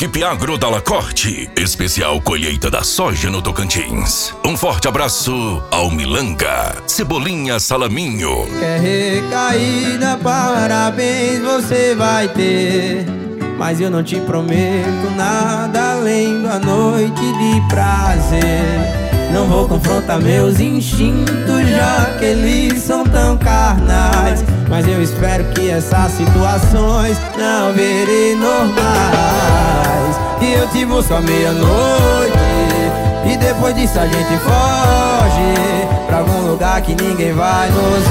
Equipe Agro da Lacorte, especial colheita da soja no Tocantins. Um forte abraço ao Milanga, Cebolinha Salaminho. É recaída, parabéns você vai ter, mas eu não te prometo nada além da noite de prazer. Não vou confrontar meus instintos, já que eles são tão carnais, mas eu espero que essas situações não virem normais. E eu te busco à meia-noite, e depois disso a gente foge pra algum lugar que ninguém vai nos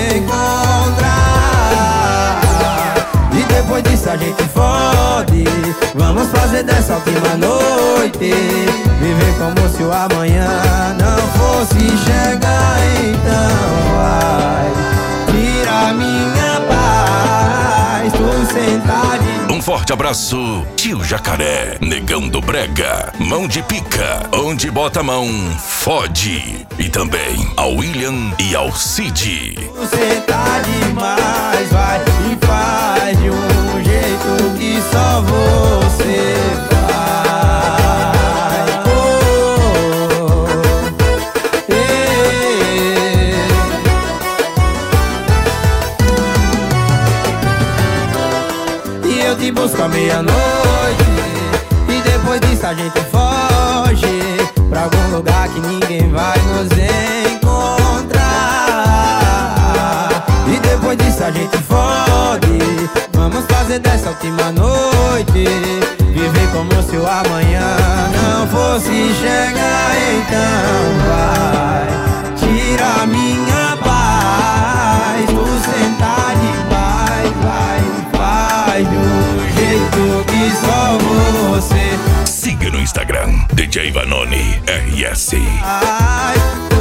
encontrar. E depois disso a gente fode, vamos fazer dessa última noite viver como se o amanhã não fosse chegar. Então vai, tira minha paz, tu sentar de... Um forte abraço, tio Jacaré, Negão do Brega, Mão de Pica, onde bota a mão, fode. E também ao William e ao Cid. Você tá demais, vai e faz de um jeito que só você faz. E eu te busco à meia-noite, e depois disso a gente foge pra algum lugar que ninguém vai nos encontrar. E depois disso a gente fode, vamos fazer dessa última noite viver como se o amanhã não fosse chegar. Então vai, tira minha paz, tu sentar de paz, vai, faz de um jeito que só você. Siga no Instagram, DJ Vanoni RS. Ai,